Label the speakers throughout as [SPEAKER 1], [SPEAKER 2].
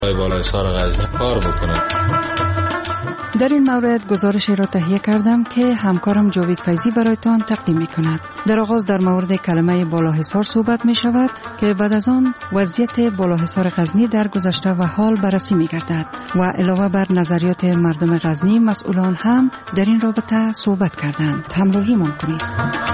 [SPEAKER 1] بالایسار غزنی کار بکنه.
[SPEAKER 2] در این مورد گزارشی را تهیه کردم که همکارم جاوید فیضی برایتان تقدیم می کند. در آغاز در مورد کلمه بالاحصار صحبت می شود که بعد از آن وضعیت بالاحصار غزنی در گذشته و حال بررسی می گردد و علاوه بر نظریات مردم غزنی مسئولان هم در این رابطه صحبت کردند. همراهی من کنید.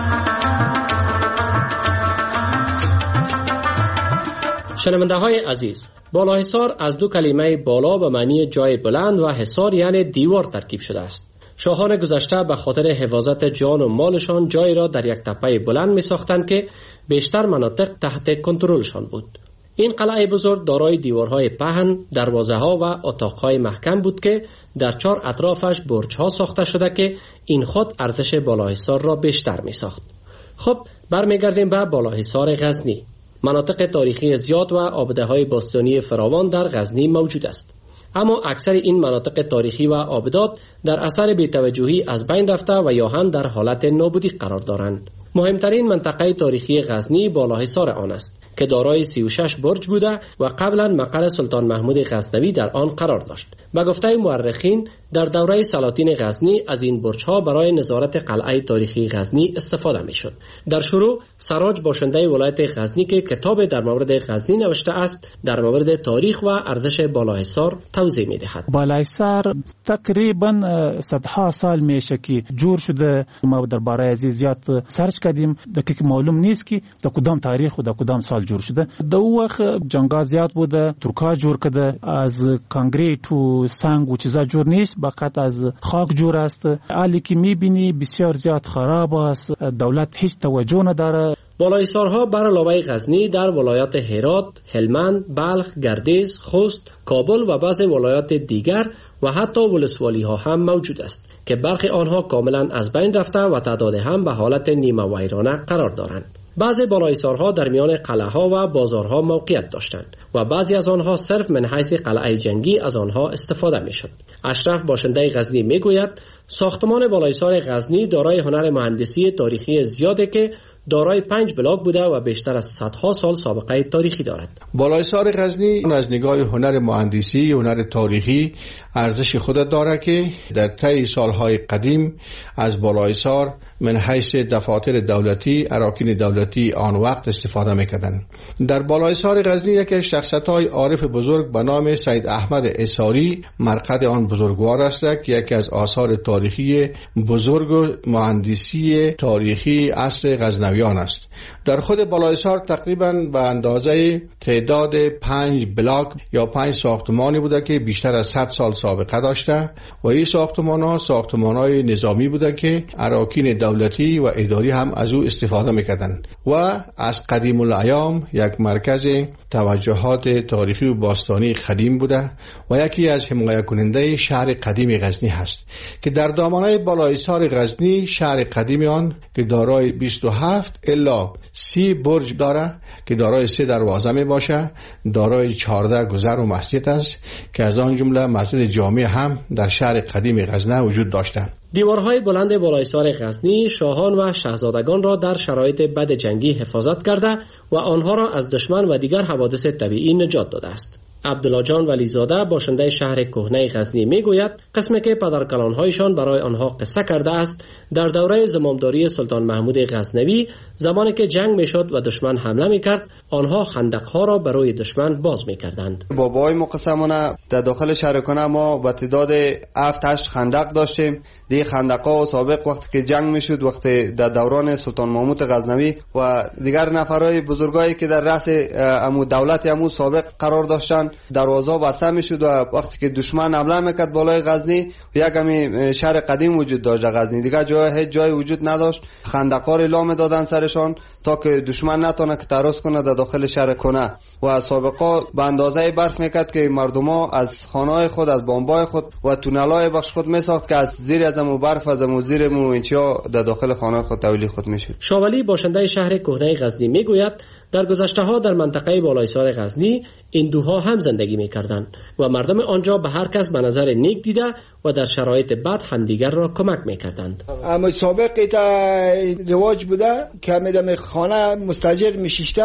[SPEAKER 3] شنونده های عزیز، بالاحصار از دو کلمه بالا به معنی جای بلند و حصار یعنی دیوار ترکیب شده است. شاهان گذشته به خاطر حفاظت جان و مالشان جایی را در یک تپه بلند می ساختند که بیشتر مناطق تحت کنترلشان بود. این قلعه بزرگ دارای دیوارهای پهن، دروازه‌ها و اتاق‌های محکم بود که در 4 اطرافش برج‌ها ساخته شده که این خود ارزش بالاحصار را بیشتر می ساخت. خب برمیگردیم به بالاحصار غزنی. مناطق تاریخی زیاد و آبده‌های باستانی فراوان در غزنی موجود است. اما اکثر این مناطق تاریخی و آبدات در اثر بی‌توجهی از بین رفته و یا هم در حالت نابودی قرار دارند. مهمترین منطقه تاریخی غزنی بالاحصار آن است که دارای 36 برج بوده و قبلا مقر سلطان محمود غزنوی در آن قرار داشت. به گفته مورخین در دوره سلاطین غزنی از این برج‌ها برای نظارت قلعه تاریخی غزنی استفاده می‌شد. در شروع سراج باشنده ولایت غزنی که کتاب در مورد غزنی نوشته است در مورد تاریخ و ارزش بالاحصار توضیح می‌دهد.
[SPEAKER 4] بالاحصار تقریبا صدها سال میشه که جور شده. ما درباره زیاد سرچ کردیم دقیق معلوم نیست که در کدام تاریخ و در کدام سال جور شده. در وقت جنگا زیاد بوده، ترکا جور کرده، از کانکریت و سنگ و چیزا جور نیست، فقط از خاک جور است. حالی که میبینی بسیار زیاد خراب است، دولت هیچ توجه نداره.
[SPEAKER 3] بالاحصارها بر علاوه غزنی در ولایات هرات، هلمند، بلخ، گردیز، خوست، کابل و بعضی ولایات دیگر و حتی ولسوالی‌ها هم موجود است که برخی آنها کاملا از بین رفته و تعداد هم به حالت نیمه ویرانه قرار دارند. بعضی بالاحصارها در میان قلعه‌ها و بازارها موقعیت داشتند و بعضی از آنها صرف من حیث قلعه جنگی از آنها استفاده می‌شد. اشرف باشنده غزنی میگوید ساختمان بالاحصار غزنی دارای هنر مهندسی تاریخی زیاده که دارای 5 بلاک بوده و بیشتر از صدها سال سابقه تاریخی دارد.
[SPEAKER 5] بالاحصار غزنی از نگاه هنر مهندسی، هنر تاریخی ارزش خود داره که در طی سالهای قدیم از بالاحصار من حیث دفاتر دولتی، اراکین دولتی آن وقت استفاده میکردند. در بالاحصار غزنی یکی از شخصیت‌های عارف بزرگ به نام سید احمد عیساری مرقد آن بزرگوار است که یکی از آثار تاریخی بزرگ و مهندسی تاریخی عصر غزنویان است. در خود بالاحصار تقریباً به اندازه تعداد 5 بلاک یا 5 ساختمانی بوده که بیشتر از 100 سال سابقه داشته و این ساختمان‌های نظامی بوده که اراکین دولتی و اداری هم از او استفاده می‌کردند و از قدیم الایام یک مرکز توجهات تاریخی و باستانی قدیم بوده و یکی از حمایت کننده شهر قدیم غزنی هست که در دامنه بالاحصار غزنی شهر قدیم آن که دارای 27 الا 30 برج داره که دارای 3 دروازه می باشه، دارای 14 گذر و مسجد است که از آن جمله مسجد جامع هم در شهر قدیم غزنه وجود داشته.
[SPEAKER 3] دیوارهای بلند بالاحصار غزنی شاهان و شاهزادگان را در شرایط بد جنگی حفاظت کرده و آنها را از دشمن و دیگر حوادث طبیعی نجات داده است. عبدالله جان ولیزاده باشنده شهر کهنه غزنی میگوید قسمی که پدرکلان‌هایشان برای آنها قصه کرده است در دوره زمامداری سلطان محمود غزنوی زمانی که جنگ میشد و دشمن حمله میکرد آنها خندق‌ها را برای دشمن باز میکردند.
[SPEAKER 6] بابای مقسمانه در داخل شهر کنه ما با تعداد 7-8 خندق داشتیم. دی خندق‌ها سابق وقتی که جنگ میشد وقتی در دوران سلطان محمود غزنوی و دیگر نفرای بزرگایی که در رأس امو دولت امو سابق قرار داشتن دروازه بسته میشد و وقتی که دشمن حمله میکرد بالای غزنی یک همی شهر قدیم وجود داشت غزنی دیگه هیچ جای وجود نداشت. خندق‌ها را میدادن سرشان تا که دشمن نتونه که تراس کنه در داخل شهر کنه و سابقا به اندازه برف میکرد که مردما از خانه‌های خود از بامبای خود و تونل‌های بخش خود میساخت که از زیر از امو برف از امو زیر مو اینچا در داخل خانه خود تولی خود میشد.
[SPEAKER 3] شاولی باشنده شهر کهنه غزنی میگوید در گذشته‌ها در منطقه بالاحصار غزنی هندوها هم زندگی می‌کردند و مردم آنجا به هر کس به نظر نیک دیده و در شرایط بد همدیگر را کمک می‌کردند.
[SPEAKER 7] اما سابق تا رواج بوده که میدم خانه مستاجر میشیشته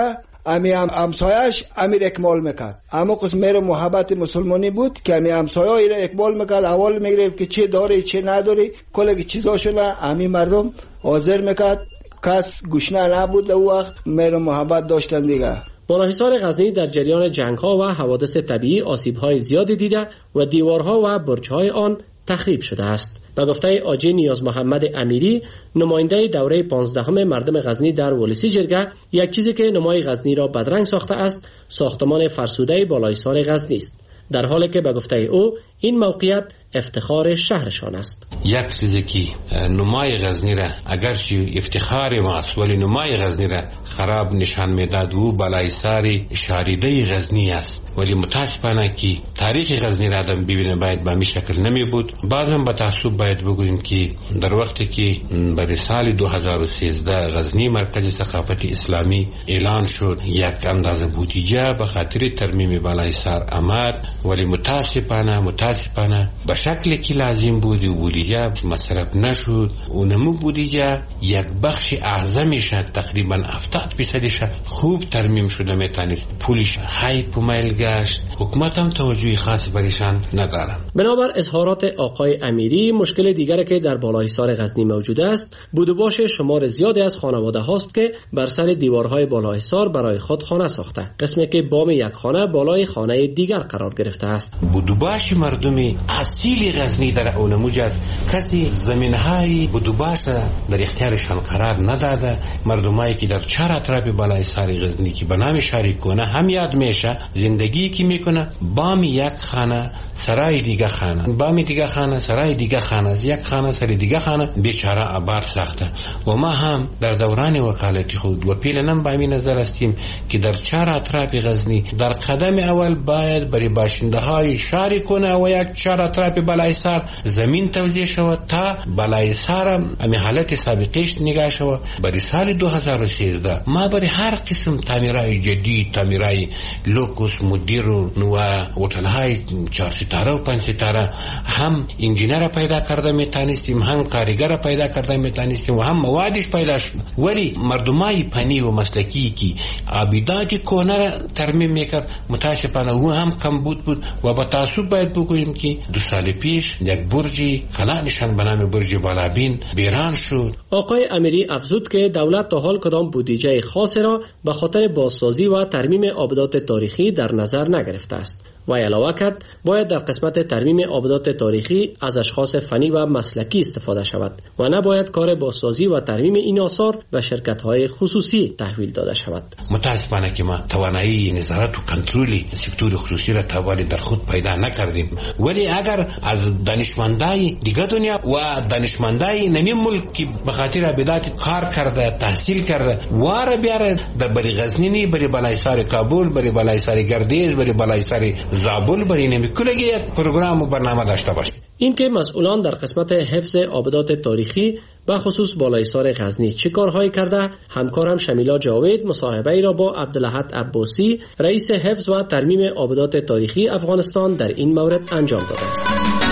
[SPEAKER 7] امی همسایش امیر اکمال میکرد. اما قسم مهر محبت مسلمانی بود که امی همسایه ایره اکمال میکرد، اول میگرفت که چه داری چه نداری، کل چیزاشونه امی مردم حاضر میکرد. کس گوشنه نبود در وقت، مهر محبت داشتن دیگه.
[SPEAKER 3] بالاحصار غزنی در جریان جنگ‌ها و حوادث طبیعی آسیب‌های زیادی دیده و دیوارها و برج‌های آن تخریب شده است. به گفته آجی نیاز محمد امیری، نماینده دوره 15 مردم غزنی در ولسی جرگه، یک چیزی که نمای غزنی را بدرنگ ساخته است ساختمان فرسوده بالاحصار غزنی است، در حالی که به گفته او این موقعیت افتخار شهرشان است.
[SPEAKER 8] یک چیزی که نمای غزنی را اگرچه افتخار ماست ولی نمای غزنی را خراب نشان میداد و بالاحصار شاریده غزنی است، ولی متاسفانه که تاریخ غزنی را آدم ببینه باید به این شکل نمی بود. بعضم به تعصب باید بگوییم که در وقتی که برای سال 2013 غزنی مرکز ثقافت اسلامی اعلان شد، یک اندازه بودجه به خاطر ترمیم بالاحصار آمد، ولی متاسفانه به شکلی که لازم بود و بودجه مصرف نشد. اونمو بودجه یک بخش اعظمش تقریبا 70% خوب ترمیم شده میتونید پولش های پومیل گشت، حکومت هم توجهی خاص برشان ندارن.
[SPEAKER 3] بنابر اظهارات آقای امیری، مشکل دیگری که در بالاحصار غزنی موجود است بود و باش شمار زیادی از خانواده هاست که بر سر دیوارهای بالاحصار برای خود خانه ساخته، قسمی که بام یک خانه بالای خانه دیگر قرار گرفته است.
[SPEAKER 8] بود و باش مردمی اصیل غزنی در اونموجه کسی زمینهای بود و باش در اختیارشان قرار نداده. مردمایی که در چهار اطراف بالاحصار غزنی که به نام شاریکونه هم یاد میشه زندگی که میکنه، بام یک خانه سرای دیگه خانه، بام دیگه خانه سرای دیگه خانه، یک خانه سرای دیگه خانه، بیچاره آباد ساخته. و ما هم در دوران وکالت خود و پیلنم با این نظر هستیم که در چهار اطراف غزنی در قدم اول باید برای باشنده های شاریکونه و یک چهار اطراف بالاحصار زمین توزیع شود تا بالاحصار امی حالت سابقش نگاه شود. برای سال 2013 ما برای هر قسم تعمیرهای جدید، تعمیرهای لوکوس، مدیر و هتل های 4 ستاره و 5 ستاره هم انجینر پیدا کرده میتونستیم، هم کارگر پیدا کرده میتونستیم و هم موادش پیدا شد. ولی مردمای فنی و مسلکی که عبیدات کهنه را ترمیم میکرد متاسفانه او هم کم بود و با تعصب باید بگوییم که 2 سال پیش یک برجی کلانشان به نام برج بالابین بیران شد.
[SPEAKER 3] آقای امیری افزود که دولت تا حال کدام بودجه خاص را به خاطر بازسازی و ترمیم آبادات تاریخی در نظر نگرفته است. و علاوه کرد باید در قسمت ترمیم آبادات تاریخی از اشخاص فنی و مسلکی استفاده شود و نباید کار بازسازی و ترمیم این آثار به شرکت‌های خصوصی تحویل داده شود.
[SPEAKER 8] متاسفانه که ما توانایی نظارت و کنترل سکتور خصوصی را توالی در خود پیدا نکردیم، ولی اگر از دانشمندای دیگه دنیا و دانشمندای نمی ملک که به خاطر عبادات کار کرده، تحصیل کرده واره بیاره در بری غزنی، بری بالاحصار کابل، بری بالاحصار گردیز، بری بالاحصار زابل، بری نمی کلگی پروگرام و برنامه داشته باشه.
[SPEAKER 3] این که مسئولان در قسمت حفظ آبادات تاریخی به خصوص بالاحصار غزنی چه کارهایی کرده، همکارم شمیلا جاوید مصاحبه ای را با عبدالأحد عباسی رئیس حفظ و ترمیم آبادات تاریخی افغانستان در این مورد انجام داده است.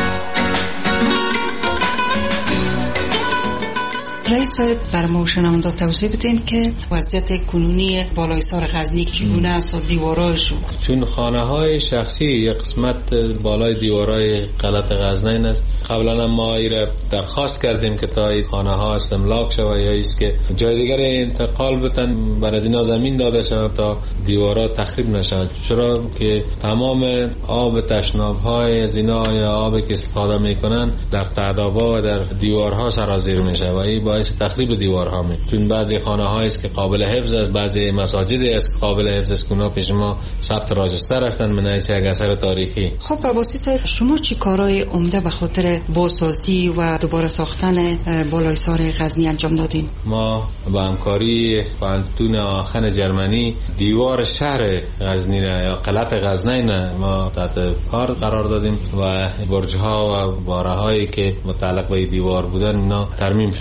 [SPEAKER 2] رئیس صاحب بر ما شنونده توضیح بدین که وضعیت کنونی بالاحصار غزنی چگونه است و دیوارایش؟
[SPEAKER 1] چون خانه های شخصی یک قسمت بالای دیوارای قلعه غزنین است. قبلا ما ایره درخواست کردیم که تا این خانه ها استملاک شود یا ایست که جای دیگر انتقال بتن بر از اینا زمین داده شود تا دیوارا تخریب نشود، چرا که تمام آب تشناب های از اینا یا آبی که استفاده میکنن در تعدابا و در دیوارها سرازیر میشه و این باعث تخریب دیوارها میشه. چون بعضی خانه هایی است که قابل حفظ است، بعضی مساجد است که قابل حفظ است که اونا پیش ما ثبت راجستر هستند من حیث یک اثر تاریخی.
[SPEAKER 2] خب عباسی صاحب شما چی کارهای عمده به خاطر بازسازی و دوباره ساختن بالاحصار غزنی انجام دادین؟
[SPEAKER 1] ما با همکاری پانتون آخن جرمنی دیوار شهر غزنی یا قلعه غزنین ما تحت کار قرار دادیم و برج‌ها و باره‌هایی که متعلق به دیوار بودن اینا ترمیم شدن. با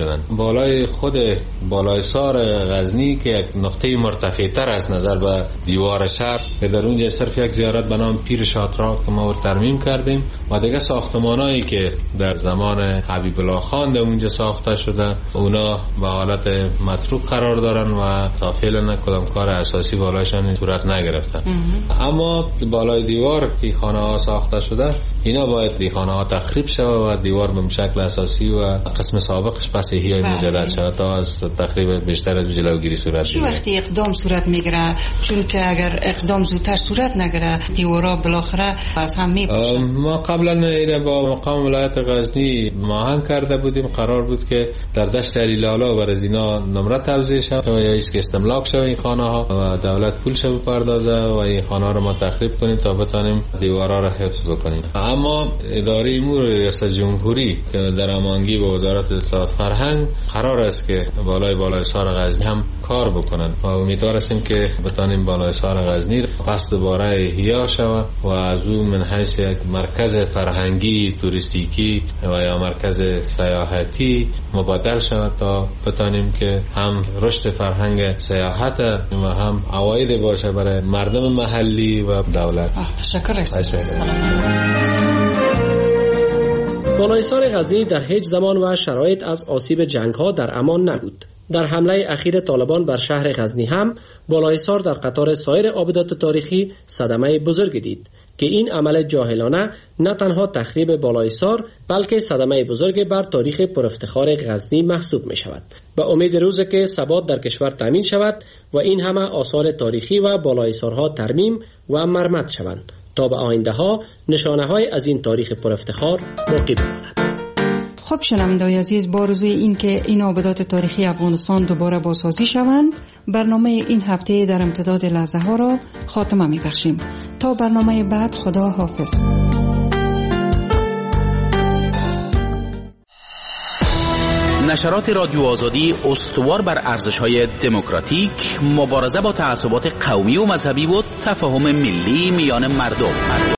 [SPEAKER 1] بالای خود بالایسار غزنی که یک نقطه مرتفع تر از نظر به دیوار شهر که در اونجا صرف یک زیارت به نام پیر شاطرا که ما ترمیم کردیم و دیگه ساختمانایی که در زمان حبیب الله خان در اونجا ساخته شده اونا به حالت متروک قرار دارن و تا فعلا کدام کار اساسی بالایشان صورت نگرفتن. اما بالای دیوار که خانه ها ساخته شده اینا باید دی خانه ها تخریب شود و دیوار به شکل اساسی و قسم سابقش پس احیای مجدد شود تا از تخریب بیشتر از جلوگیری صورت
[SPEAKER 2] چه وقتی اقدام صورت میگیره؟ چون که اگر اقدام زودتر صورت نگیره دیوارا بالاخره از هم میپاشه.
[SPEAKER 1] ما قبلا اینا با مقام ولایت غزنی ماهنگ کرده بودیم، قرار بود که در دشت علیلالا بر از اینا نمره توزیع شود و یا ایست که استملاک شود این خانه ها و دولت پول شود پردازه و این خانه ها رو ما تخریب کنیم تا بتانیم دیوارا رو حفظ بکنیم. اما اداره امور ریاست جمهوری که در هماهنگی با وزارت اطلاعات فرهنگ قرار است که بالای سار غزنی هم کار بکنن و امیدوار هستیم که بتانیم بالای سار غزنی پس دوباره احیا شود و از اون من حیث یک مرکز فرهنگی توریستیکی و یا مرکز سیاحتی مبادل شود تا بتانیم که هم رشد فرهنگ سیاحت و هم عواید باشه برای مردم محلی و دولت.
[SPEAKER 2] تشکر
[SPEAKER 3] بالایسار غزنی در هیچ زمان و شرایط از آسیب جنگ‌ها در امان نبود. در حمله اخیر طالبان بر شهر غزنی هم بالایسار در قطار سایر آبدات تاریخی صدمه بزرگ دید که این عمل جاهلانه نه تنها تخریب بالایسار بلکه صدمه بزرگ بر تاریخ پرافتخار غزنی محسوب می شود. به امید روزی که ثبات در کشور تامین شود و این همه آثار تاریخی و بالایسارها ترمیم و مرمت شوند تا به آینده ها نشانه های از این تاریخ پرافتخار باقی بماند.
[SPEAKER 2] خب شنوندگان عزیز، با آرزوی این که این آبدات تاریخی افغانستان دوباره بازسازی شوند، برنامه این هفته در امتداد لحظه ها را خاتمه می بخشیم. تا برنامه بعد، خدا حافظ.
[SPEAKER 9] نشرات رادیو آزادی استوار بر ارزش‌های دموکراتیک، مبارزه با تعصبات قومی و مذهبی و تفاهم ملی میان مردم.